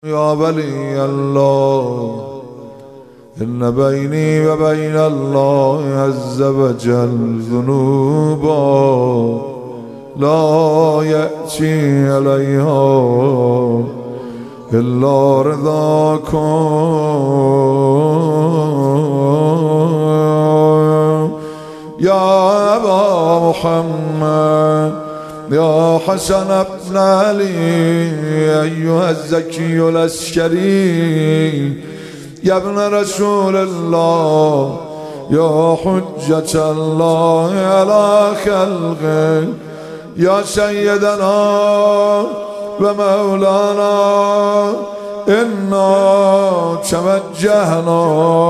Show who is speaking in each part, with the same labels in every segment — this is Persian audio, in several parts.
Speaker 1: يا ولي الله إن بيني وبين الله عز وجل ذنوبا لا يأتي عليها إلا رضاكم يا أبا محمد يا حسن بن علي أيها الزكي العسكري يا ابن رسول الله يا حجة الله على خلقه يا سيدنا ومولانا إنا توجهنا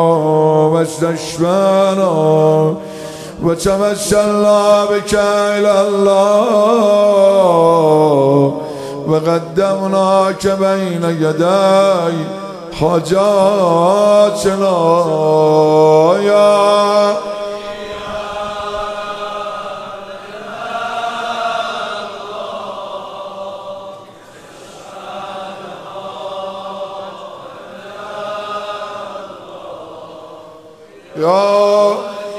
Speaker 1: واستشفعنا وتوسلنا بك إلى الله وقدمناك بين يدي حاجاتنا يا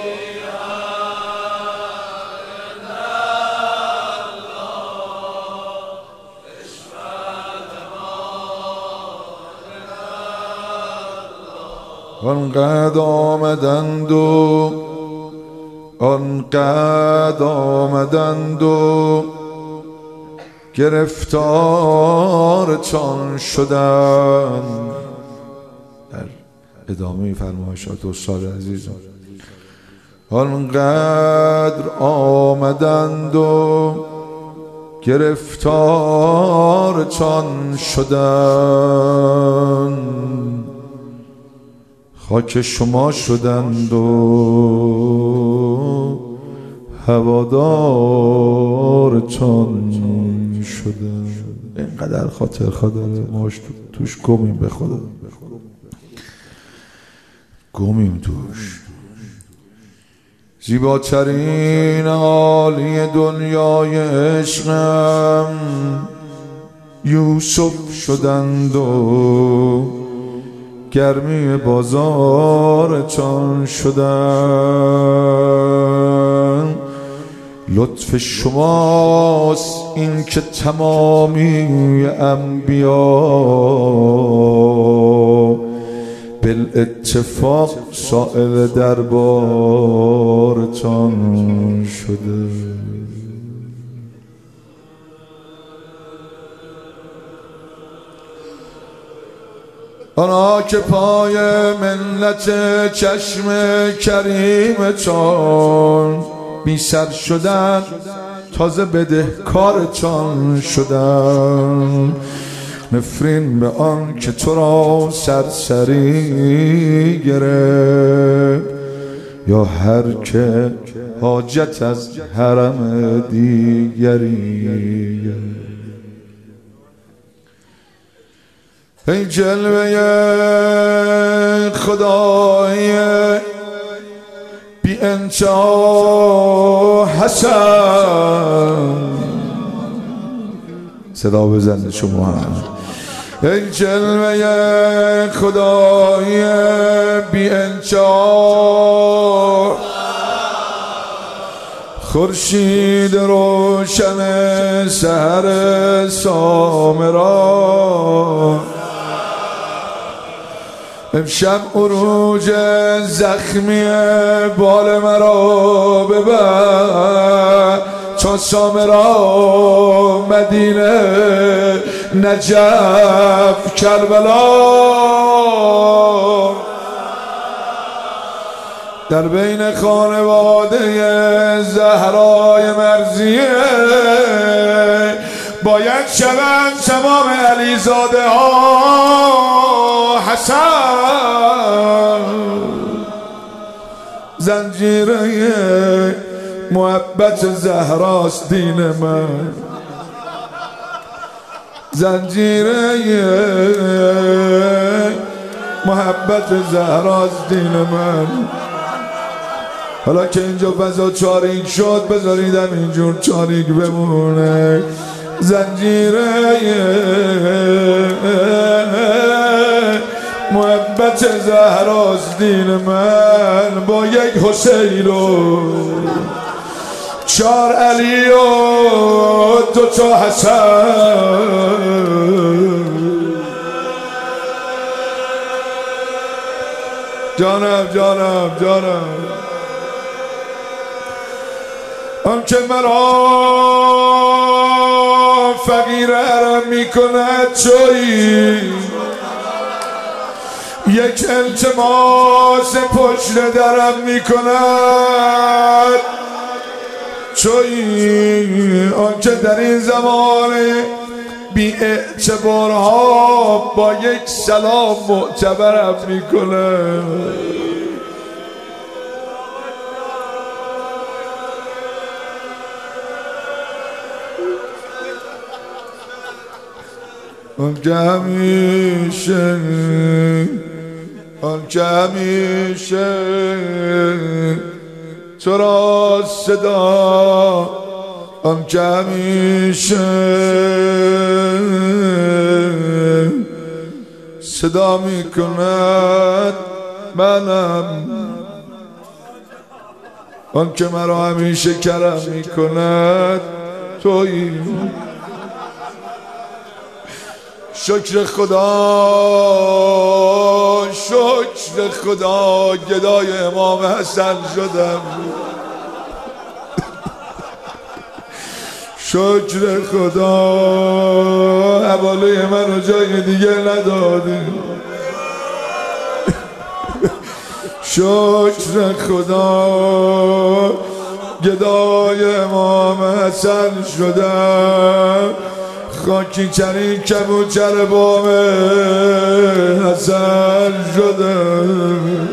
Speaker 1: آنقدر آمدند و گرفتارتان شدند. در ادامه فرمایشات استاد عزیزم آنقدر آمدند و گرفتارتان شدند، خاک شما شدند و هوادارتان شدند. اینقدر خاطر خداره ماش توش گمیم، به خدا گمیم توش. زیباترین عالی دنیای عشقم یوسف شدند و گرمی بازارتان شدند. لطف شماست این که تمامی انبیا بالاتفاق سائل دربارتان شده. آنها که پای منت چشم کریمتان بی سر شدن، تازه بدهکارتان شدن. نفرین به آن که تو را سرسری گرفت، یا هر که حاجت از حرم دیگری گرفت. ای جلوه خدای بی انتها حسن، صدا بزنید شما هم. ای جلوه خدای بی انتها، خورشید روشن سحر سامرا، امشب عروج زخمی بال مرا ببر، چون سامرا مدینه نجف کربلا. در بین خانواده زهرای مرضیه باید شوند تمام علیزاده ها حسن. زنجیره محبت زهراست دین من، زنجیره محبت زهراست دین من. حالا که اینجا فضا چاریک شد بذاریدم اینجور چاریک بمونه. زنجیره محبت زهراست دین من با یک حسین و 4 علی و 2 تا حسن. جانم جانم جانم آن که مرا فقیر حرم میکند چوی یک التماس پشت درم میکند چوی آن که در این زمانه بی اعتبارها با یک سلام معتبرم میکنه. آن که همیشه تو را صدا آن که همیشه صدا می کند منم آن که مرا همیشه کرم می کند تویی. شکر خدا گدای امام حسن شدم. شکر خدا حواله منو جای دیگه ندادی. شکر خدا گدای امام حسن شدم. خاکی چرین کبوتر بام حسن شدم.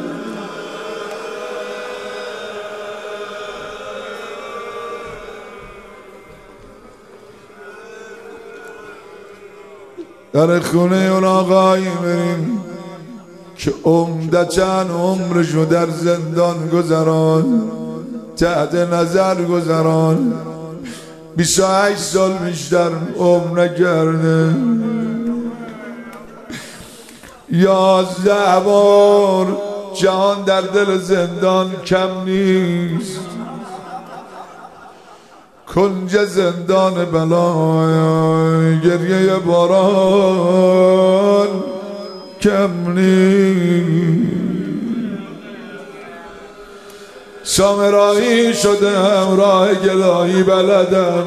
Speaker 1: در خونه اون آقایی بریم که عمدتاً عمرشو در زندان گذران تحت نظر گذران 28 سال بیشتر عمر نکرده. 11 بار جهان در دل زندان کم نیست. کنج زندان بلای گریه باران کم نیست. سامرایی شدم راه گدایی بلدم.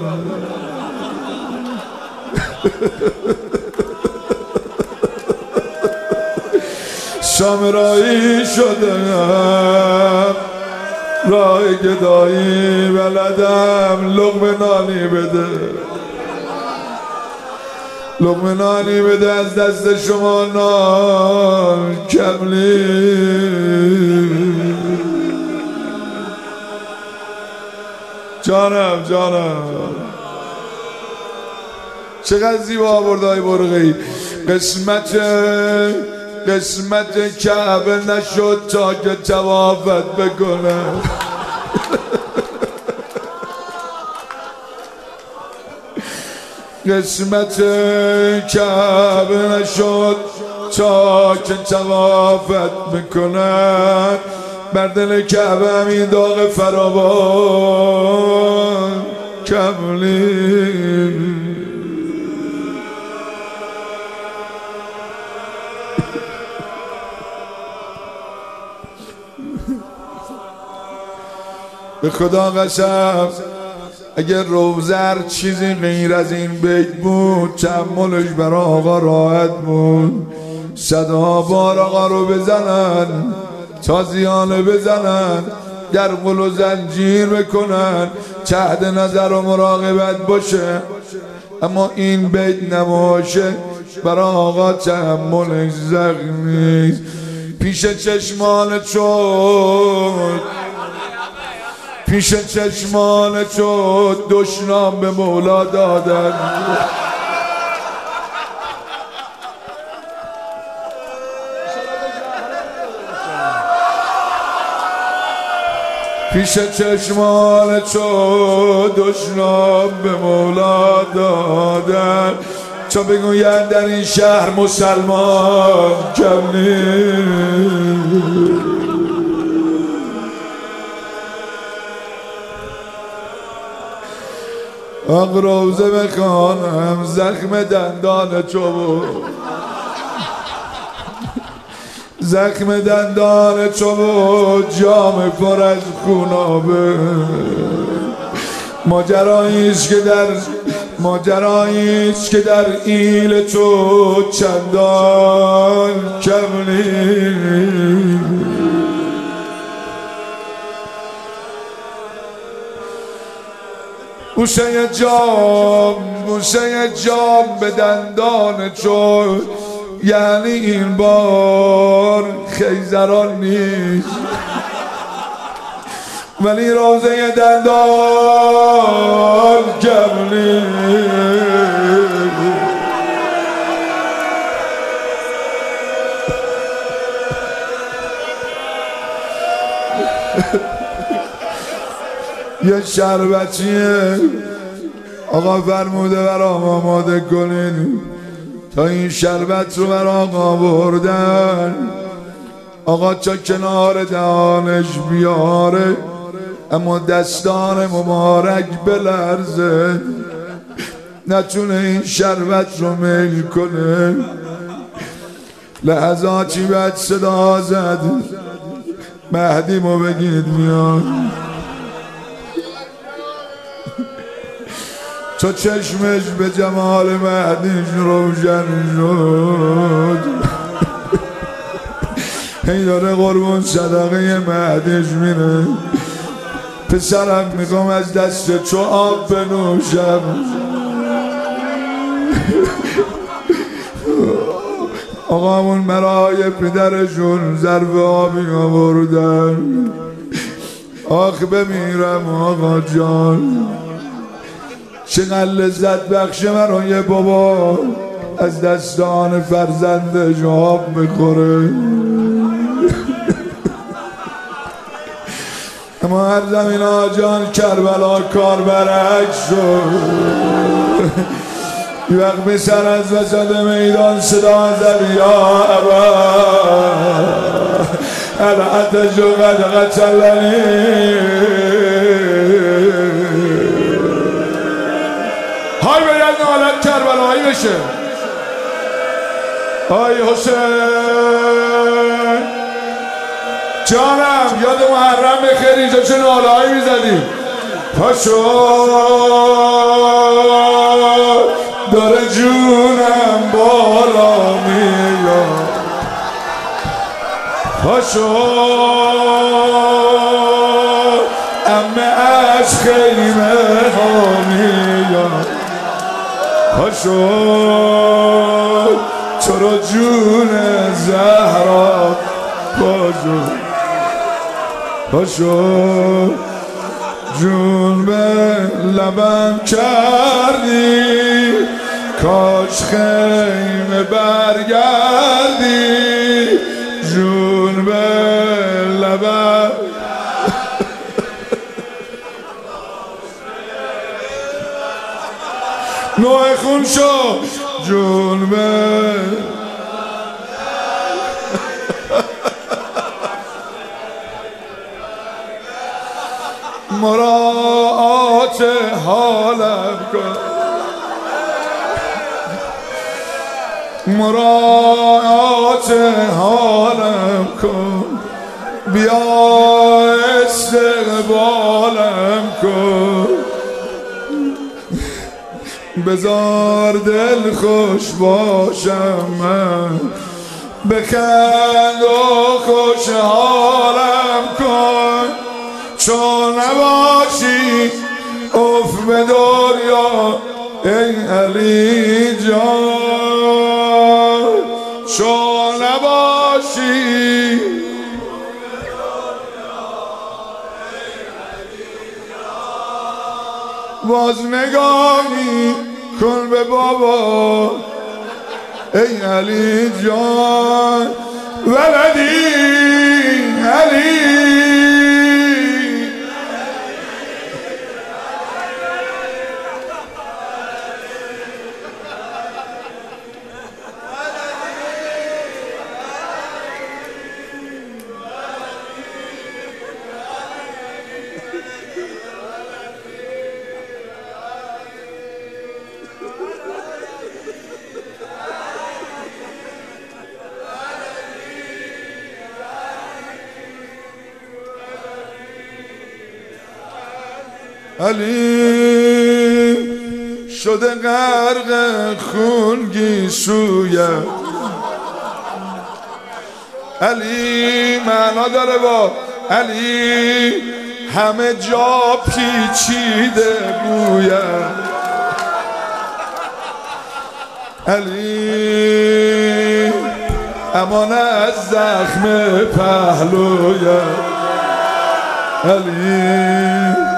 Speaker 1: سامرایی شدم راه گدایی بلدم. لقمه نانی بده لقمه نانی بده از دست شما نان کم نیست. جانم چقدر زیبا آورده های برقی. قسمت کعبه نشد تا که توافت بکنه. قسمت کعبه نشد تا که توافت بکنه. بر دل کعبه همین داغ فراوان کملی. به خدا قسم اگر روزر چیزی غیر از این بیت بود تحملش برای آقا راحت بود. 100 بار آقا رو بزنن تازیانه بزنن در قل و زنجیر بکنن تحت نظر و مراقبت باشه. اما این بیت نباشه برای آقا تحملش زخم نیست. پیش چشمان چود دشنام به مولا دادن. پیش چشمان چو دشنام به مولا دادن چو بگوید در این شهر مسلمان کم نیست. آق روزه بخوانم زخم دندان چوب زخم دندان چوب جام پر از خونابه ماجراییش که در ایل تو چندان کم نیست. بوسه جام به دندان چون یعنی این بار خیزران نیست ولی روزه دندان کم نیست. یه شربتیه آقا فرموده برام آماده کنید تا این شربت رو بر آقا بردن آقا چا کنار دهانش بیاره اما دستان مبارک بلرزه نتونه این شربت رو میل کنه. لحظاتی بعد صدا زد مهدی مو بگید میاد چو چشمش به جمال مهدیش روشن شد هی داره قربون صدقه مهدیش میره پسرم میخوام از دست تو آب بنوشم آقامون برای پدرشون ظرف آبی آوردن آخ بمیرم آقا جان چقدر لذت بخشه برای بابا از دستان فرزندش آب میخوره اما هر زمین آجان کربلا کار برعکس شد یه وقت بسر از وسط میدان صدا زد یا ابا العتش قد قتلنی های باید نالت کربلایی بشه های حسین جانم یاد محرم بخیر اینجا چه نالهایی میزدیم پاشو داره جونم بالا میاد پاشو امه از خیمه ها میاد پاشو چرا جون زهرا پاشو پاشو جون به لبم کردی کاش خیمه برگردی جون به لبم نوع خون شو جون به مراعات حالم کن مراعات حالم کن بیا استقبالم کن بذار دل خوش باشم من بخند و خوشحالم کن چون نباشی اف به دنیا ای علی جان چون نباشی باز نگاهی کن به بابا ای علی جان ولدی علی علی شده غرق خون گیسویت، علی معنا داره با علی همه جا پیچیده بویت، علی امان از زخم پهلویت، علی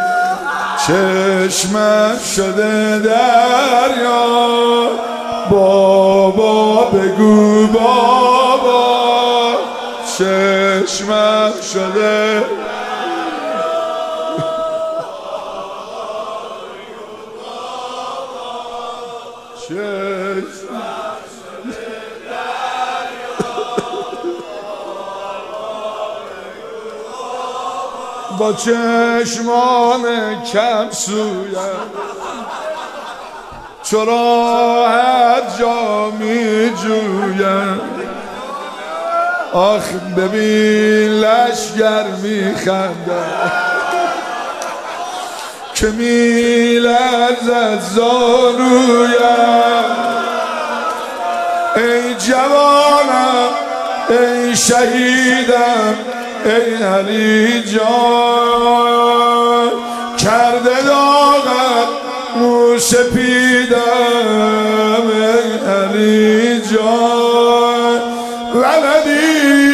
Speaker 1: چشمم شده دریا، بابا بگو بابا، چشمم شده با چشمان کم سویم چرا هر جا می جویم، آخ ببین لشگر می خنده که می لرزد زانویم، ای جوانم ای شهیدم ای علی جان، کرده داغت مو سپیدم ای علی جان، ولدی